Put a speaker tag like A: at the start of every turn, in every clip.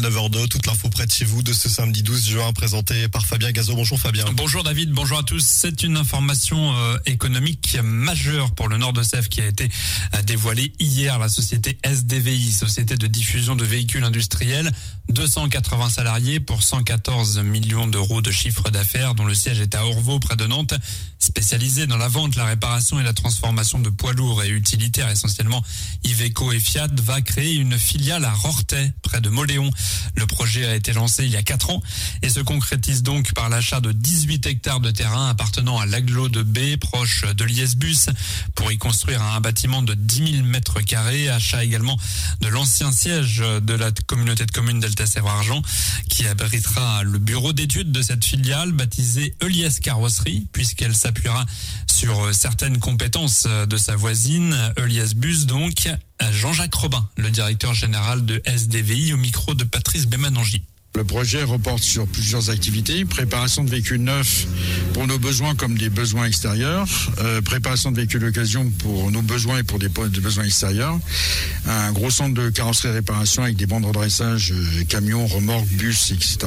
A: 9h02. Toute l'info près de chez vous de ce samedi 12 juin, présenté par Fabien Gazot. Bonjour Fabien.
B: Bonjour David, bonjour à tous. C'est une information économique majeure pour le Nord de Sèvres qui a été dévoilée hier. La société SDVI, société de diffusion de véhicules industriels, 280 salariés pour 114 millions d'euros de chiffre d'affaires, dont le siège est à Orvaux, près de Nantes, spécialisée dans la vente, la réparation et la transformation de poids lourds et utilitaires, essentiellement Iveco et Fiat, va créer une filiale à Rorthais, près de Mauléon. Le projet a été lancé il y a 4 ans et se concrétise donc par l'achat de 18 hectares de terrain appartenant à l'Agglo de B, proche de Liesbus, pour y construire un bâtiment de 10 000 mètres carrés. Achat également de l'ancien siège de la communauté de communes Delta-Sèvres-Argent, qui abritera le bureau d'études de cette filiale, baptisée Eliès Carrosserie, puisqu'elle s'appuiera sur certaines compétences de sa voisine, Eliès Bus donc. Jean-Jacques Robin, le directeur général de SDVI, au micro de Patrice Bémanangi.
C: Le projet reporte sur plusieurs activités, préparation de véhicules neufs pour nos besoins comme des besoins extérieurs, préparation de véhicules d'occasion pour nos besoins et pour des besoins extérieurs, un gros centre de carrosserie et réparation avec des bancs de redressage, camions, remorques, bus, etc.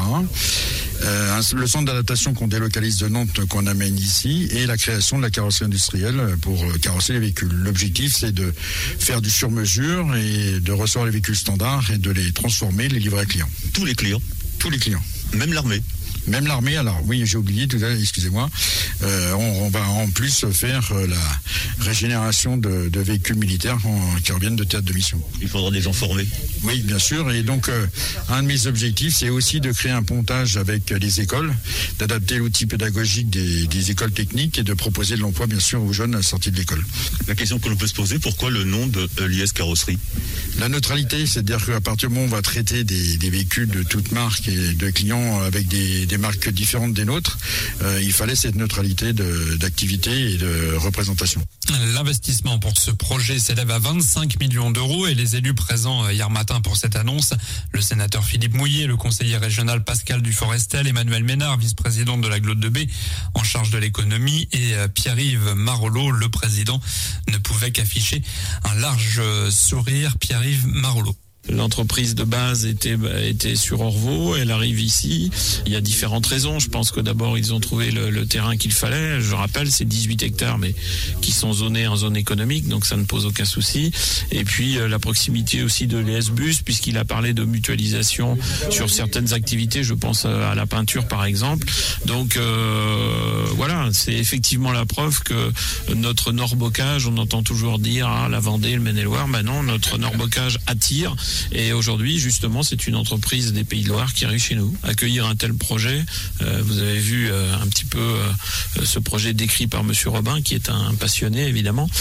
C: Le centre d'adaptation qu'on délocalise de Nantes, qu'on amène ici, et la création de la carrosserie industrielle pour carrosser les véhicules. L'objectif, c'est de faire du sur-mesure et de recevoir les véhicules standards et de les transformer, les livrer à clients.
D: Tous les clients.
C: Tous les clients.
D: Même l'armée.
C: Même l'armée, alors oui, j'ai oublié tout à l'heure, excusez-moi. On va en plus faire la régénération de véhicules militaires qui reviennent de théâtre de mission.
D: Il faudra des gens formés.
C: Oui, bien sûr. Et donc, un de mes objectifs, c'est aussi de créer un pontage avec les écoles, d'adapter l'outil pédagogique des écoles techniques et de proposer de l'emploi, bien sûr, aux jeunes à la sortie de l'école.
D: La question que l'on peut se poser, pourquoi le nom de Eliès Carrosserie ?
C: La neutralité, c'est-à-dire qu'à partir du moment où on va traiter des véhicules de toutes marques et de clients avec des marques différentes des nôtres, il fallait cette neutralité d'activité et de représentation.
B: L'investissement pour ce projet s'élève à 25 millions d'euros et les élus présents hier matin pour cette annonce, le sénateur Philippe Mouillet, le conseiller régional Pascal Duforestel, Emmanuel Ménard, vice-président de l'Agglo de B en charge de l'économie, et Pierre-Yves Marollo, le président, ne pouvait qu'afficher un large sourire. Pierre-Yves Marollo.
E: L'entreprise de base était sur Orvaux, elle arrive ici. Il y a différentes raisons. Je pense que d'abord, ils ont trouvé le terrain qu'il fallait. Je rappelle, c'est 18 hectares, mais qui sont zonés en zone économique, donc ça ne pose aucun souci. Et puis, la proximité aussi de l'ESBus, puisqu'il a parlé de mutualisation sur certaines activités. Je pense à la peinture, par exemple. Donc, voilà, c'est effectivement la preuve que notre Nord-Bocage, on entend toujours dire, la Vendée, le Maine-et-Loire. Ben non, notre Nord-Bocage attire. Et aujourd'hui, justement, c'est une entreprise des Pays de Loire qui arrive chez nous. Accueillir un tel projet, vous avez vu un petit peu ce projet décrit par Monsieur Robin, qui est un passionné, évidemment.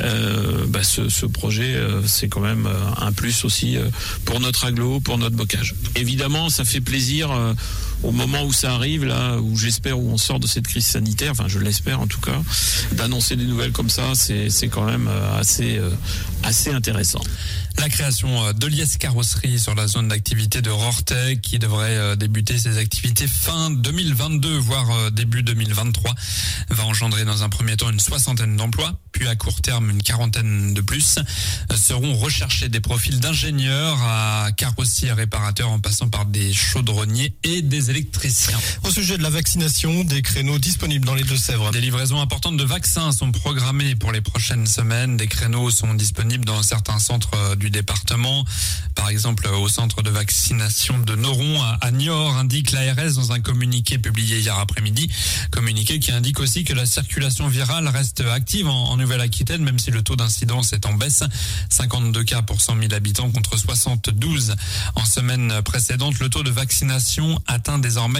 E: Ce projet, c'est quand même un plus aussi pour notre agglo, pour notre bocage. Évidemment, ça fait plaisir au moment où ça arrive, là, où j'espère où on sort de cette crise sanitaire, enfin je l'espère en tout cas, d'annoncer des nouvelles comme ça, c'est quand même assez intéressant.
B: La création d'Eliès Carrosserie sur la zone d'activité de Rorthais, qui devrait débuter ses activités fin 2022, voire début 2023, va engendrer dans un premier temps une 60aine d'emplois, puis à court terme une 40aine de plus. Seront recherchés des profils d'ingénieurs à carrossiers, réparateurs, en passant par des chaudronniers et des électriciens.
A: Au sujet de la vaccination, des créneaux disponibles dans les Deux-Sèvres.
B: Des livraisons importantes de vaccins sont programmées pour les prochaines semaines. Des créneaux sont disponibles dans certains centres du département. Par exemple, au centre de vaccination de Noron à Niort, indique l'ARS dans un communiqué publié hier après-midi. Communiqué qui indique aussi que la circulation virale reste active en Nouvelle-Aquitaine, même si le taux d'incidence est en baisse. 52 cas pour 100 000 habitants contre 72 en semaine précédente. Le taux de vaccination atteint désormais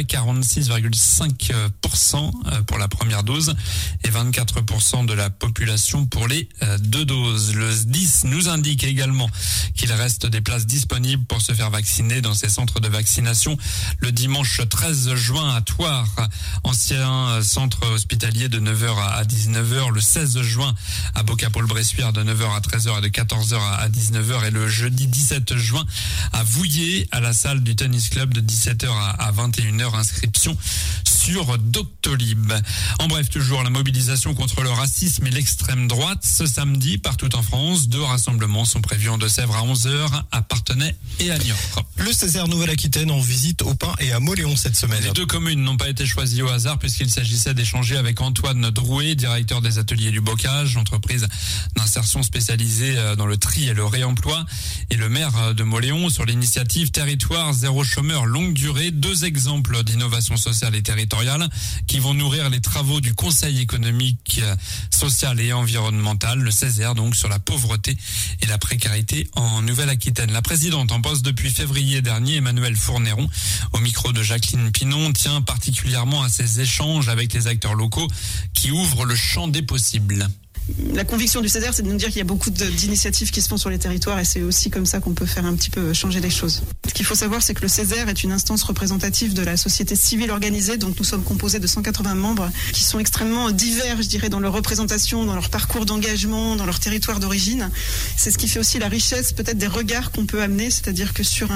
B: 46,5% pour la première dose et 24% de la population pour les 2 doses. Le SDIS nous indique également qu'il reste des places disponibles pour se faire vacciner dans ces centres de vaccination le dimanche 13 juin à Thouars, ancien centre hospitalier de 9h à 19h, le 16 juin à Bocapole-Bressuire de 9h à 13h et de 14h à 19h, et le jeudi 17 juin à Vouillers à la salle du tennis club de 17h à 21h. Inscription sur sur Doctolib. En bref, toujours la mobilisation contre le racisme et l'extrême droite. Ce samedi, partout en France, 2 rassemblements sont prévus en Deux-Sèvres à 11h, à Parthenay et à Niort.
A: Le Césaire Nouvelle-Aquitaine en visite au Pin et à Mauléon cette semaine.
B: Les 2 communes n'ont pas été choisies au hasard puisqu'il s'agissait d'échanger avec Antoine Drouet, directeur des ateliers du bocage, entreprise d'insertion spécialisée dans le tri et le réemploi, et le maire de Mauléon sur l'initiative Territoire Zéro Chômeur Longue Durée. 2 exemples d'innovation sociale et territoriale qui vont nourrir les travaux du Conseil économique, social et environnemental, le Césaire, donc sur la pauvreté et la précarité en Nouvelle-Aquitaine. La présidente en poste depuis février dernier, Emmanuelle Fourneron, au micro de Jacqueline Pinon, tient particulièrement à ces échanges avec les acteurs locaux qui ouvrent le champ des possibles.
F: La conviction du Césaire, c'est de nous dire qu'il y a beaucoup d'initiatives qui se font sur les territoires et c'est aussi comme ça qu'on peut faire un petit peu changer les choses. Ce qu'il faut savoir, c'est que le Césaire est une instance représentative de la société civile organisée, donc nous sommes composés de 180 membres qui sont extrêmement divers, je dirais, dans leur représentation, dans leur parcours d'engagement, dans leur territoire d'origine. C'est ce qui fait aussi la richesse peut-être des regards qu'on peut amener, c'est-à-dire que sur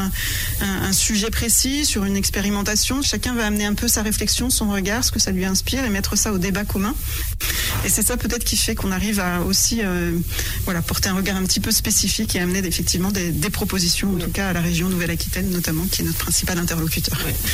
F: un sujet précis, sur une expérimentation, chacun va amener un peu sa réflexion, son regard, ce que ça lui inspire et mettre ça au débat commun. Et c'est ça peut-être qui fait qu'on arrive à aussi porter un regard un petit peu spécifique et amener effectivement des propositions, en tout cas à la région Nouvelle-Aquitaine notamment, qui est notre principal interlocuteur.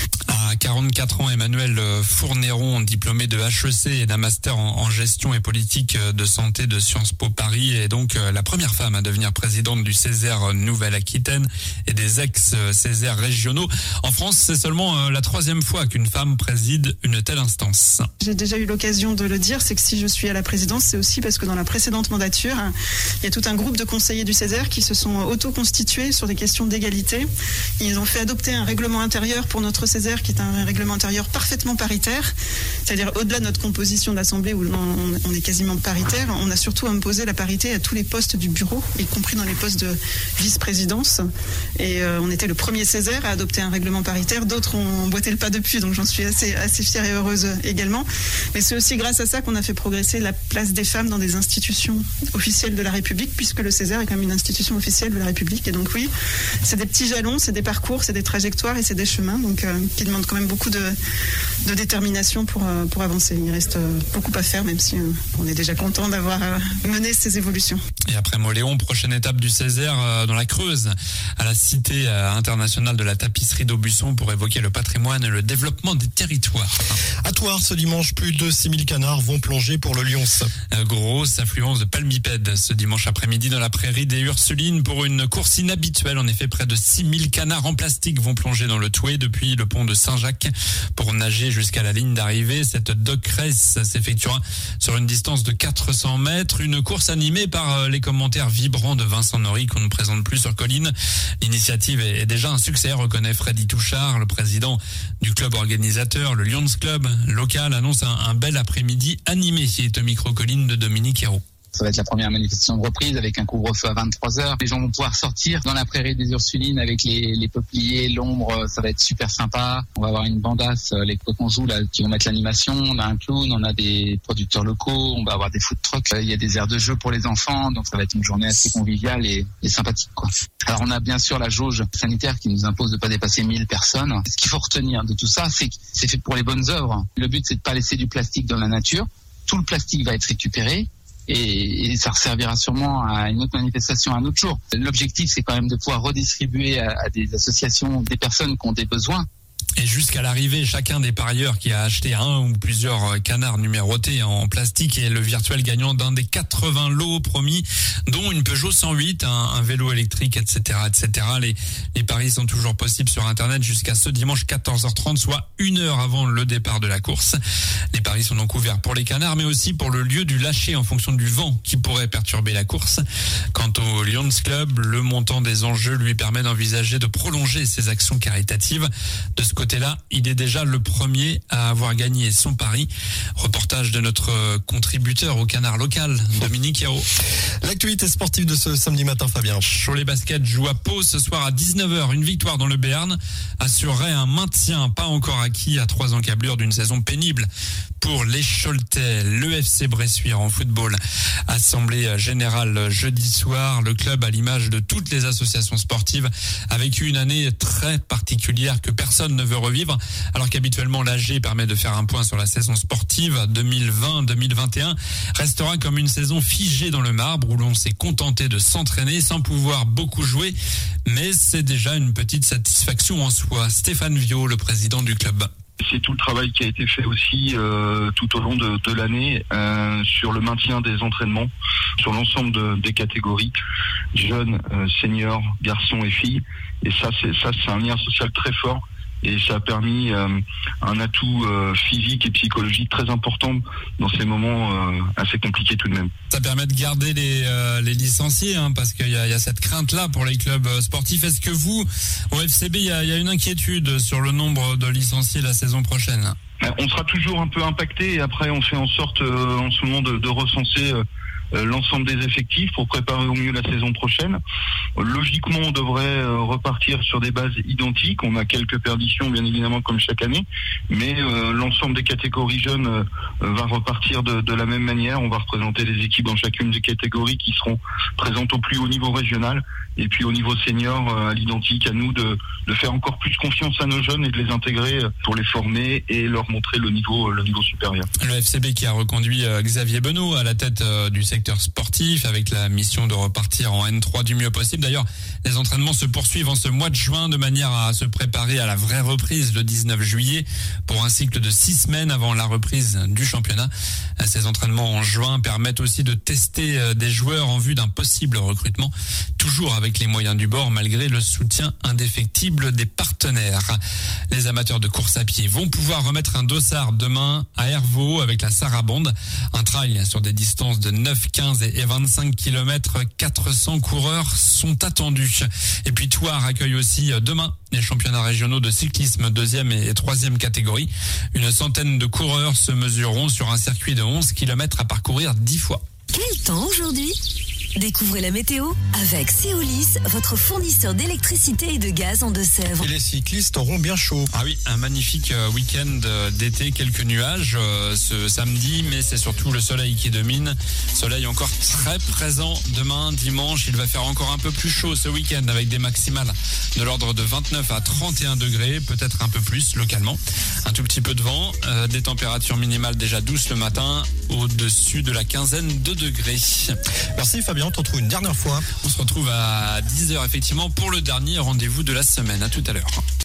B: À 44 ans, Emmanuelle Fourneron, diplômée de HEC et d'un master en gestion et politique de santé de Sciences Po Paris, est donc la première femme à devenir présidente du Césaire Nouvelle-Aquitaine et des ex-Césaires régionaux. En France, c'est seulement la 3e fois qu'une femme préside une telle instance.
F: J'ai déjà eu l'occasion de le dire, c'est que si je suis à la présidence, c'est aussi parce que dans la précédente mandature, il y a tout un groupe de conseillers du Césaire qui se sont auto-constitués sur des questions d'égalité. Ils ont fait adopter un règlement intérieur pour notre Césaire qui est un règlement intérieur parfaitement paritaire, c'est-à-dire au-delà de notre composition d'assemblée où on est quasiment paritaire, on a surtout imposé la parité à tous les postes du bureau, y compris dans les postes de vice-présidence. Et on était le premier Césaire à adopter un règlement paritaire. D'autres ont boité le pas depuis, donc j'en suis assez fière et heureuse également. Mais c'est aussi grâce à ça qu'on a fait progresser la place des femmes dans des institutions officielles de la République, puisque le Césaire est quand même une institution officielle de la République. Et donc oui, c'est des petits jalons, c'est des parcours, c'est des trajectoires et c'est des chemins qui demandent quand même beaucoup de détermination pour avancer. Il reste beaucoup à faire, même si on est déjà content d'avoir mené ces évolutions.
B: Et après Mauléon, prochaine étape du Césaire dans la Creuse, à la Cité internationale de la tapisserie d'Aubusson pour évoquer le patrimoine et le développement des territoires.
A: À Thouars, ce dimanche, plus de 6000 canards vont plonger pour le Lyons.
B: Grosse affluence de palmipèdes ce dimanche après-midi dans la prairie des Ursulines pour une course inhabituelle. En effet, près de 6000 canards en plastique vont plonger dans le Thouet depuis le pont de Saint-Jacques pour nager jusqu'à la ligne d'arrivée. Cette dog race s'effectuera sur une distance de 400 mètres. Une course animée par les commentaires vibrants de Vincent Nory qu'on ne présente plus sur Colline. L'initiative est déjà un succès, reconnaît Freddy Touchard, le président du club organisateur. Le Lions Club local annonce un bel après-midi animé qui est au micro-colline de Dominique Hérault.
G: Ça va être la première manifestation de reprise avec un couvre-feu à 23h. Les gens vont pouvoir sortir dans la prairie des Ursulines avec les peupliers, l'ombre, ça va être super sympa. On va avoir une bandasse, les coconjous là qui vont mettre l'animation. On a un clown, on a des producteurs locaux, on va avoir des food trucks. Il y a des aires de jeu pour les enfants, donc ça va être une journée assez conviviale et sympathique, quoi. Alors on a bien sûr la jauge sanitaire qui nous impose de pas dépasser 1000 personnes. Ce qu'il faut retenir de tout ça, c'est que c'est fait pour les bonnes œuvres. Le but, c'est de pas laisser du plastique dans la nature. Tout le plastique va être récupéré. Et ça servira sûrement à une autre manifestation un autre jour. L'objectif, c'est quand même de pouvoir redistribuer à des associations, des personnes qui ont des besoins.
B: Et jusqu'à l'arrivée, chacun des parieurs qui a acheté un ou plusieurs canards numérotés en plastique est le virtuel gagnant d'un des 80 lots promis, dont une Peugeot 108, un vélo électrique, etc., etc. Les paris sont toujours possibles sur Internet jusqu'à ce dimanche 14h30, soit 1 heure avant le départ de la course. Les paris sont donc ouverts pour les canards, mais aussi pour le lieu du lâcher en fonction du vent qui pourrait perturber la course. Quant au Lions Club, le montant des enjeux lui permet d'envisager de prolonger ses actions caritatives. De ce côté-là, il est déjà le premier à avoir gagné son pari. Reportage de notre contributeur au canard local, Dominique Hérault.
A: L'actualité sportive de ce samedi matin, Fabien.
B: Cholet Basket joue à Pau ce soir à 19h. Une victoire dans le Béarn assurerait un maintien pas encore acquis à 3 encablures d'une saison pénible pour les Choletais. Le FC Bressuire en football. Assemblée générale jeudi soir. Le club, à l'image de toutes les associations sportives, a vécu une année très particulière que personne ne veut veut revivre, alors qu'habituellement l'AG permet de faire un point sur la saison sportive 2020-2021, restera comme une saison figée dans le marbre où l'on s'est contenté de s'entraîner sans pouvoir beaucoup jouer, mais c'est déjà une petite satisfaction en soi. Stéphane Viau, le président du club.
H: C'est tout le travail qui a été fait aussi tout au long de l'année sur le maintien des entraînements, sur l'ensemble des catégories, jeunes, seniors, garçons et filles. Et ça c'est un lien social très fort. Et ça a permis un atout physique et psychologique très important dans ces moments assez compliqués tout de même.
B: Ça permet de garder les licenciés, parce qu'il y a cette crainte-là pour les clubs sportifs. Est-ce que vous, au FCB, il y a une inquiétude sur le nombre de licenciés la saison prochaine ?
H: On sera toujours un peu impacté et après on fait en sorte en ce moment de recenser l'ensemble des effectifs pour préparer au mieux la saison prochaine. Logiquement, on devrait repartir sur des bases identiques. On a quelques perditions, bien évidemment, comme chaque année, mais l'ensemble des catégories jeunes va repartir de la même manière. On va représenter les équipes dans chacune des catégories qui seront présentes au plus haut niveau régional. Et puis au niveau senior, à l'identique, à nous de faire encore plus confiance à nos jeunes et de les intégrer pour les former et leur montrer le niveau supérieur.
B: Le FCB qui a reconduit Xavier Benoît à la tête du secteur sportif avec la mission de repartir en N3 du mieux possible. D'ailleurs, les entraînements se poursuivent en ce mois de juin de manière à se préparer à la vraie reprise le 19 juillet pour un cycle de 6 semaines avant la reprise du championnat. Ces entraînements en juin permettent aussi de tester des joueurs en vue d'un possible recrutement, toujours avec les moyens du bord malgré le soutien indéfectible des partenaires. Les amateurs de course à pied vont pouvoir remettre un dossard demain à Hervaux avec la Sarabande, un trail sur des distances de 9, 15 et 25 km. 400 coureurs sont attendus. Et puis Thouars accueille aussi demain les championnats régionaux de cyclisme 2e et 3e catégorie. Une centaine de coureurs se mesureront sur un circuit de 11 km à parcourir 10 fois.
I: Quel temps aujourd'hui ? Découvrez la météo avec Céolis, votre fournisseur d'électricité et de gaz en Deux-Sèvres.
A: Et les cyclistes auront bien chaud.
B: Ah oui, un magnifique week-end d'été, quelques nuages ce samedi, mais c'est surtout le soleil qui domine. Soleil encore très présent demain, dimanche. Il va faire encore un peu plus chaud ce week-end avec des maximales de l'ordre de 29 à 31 degrés, peut-être un peu plus localement. Un tout petit peu de vent, des températures minimales déjà douces le matin, au-dessus de la quinzaine de degrés.
A: Merci Fabien, on te retrouve une dernière fois.
B: On se retrouve à 10h effectivement pour le dernier rendez-vous de la semaine. À tout à l'heure.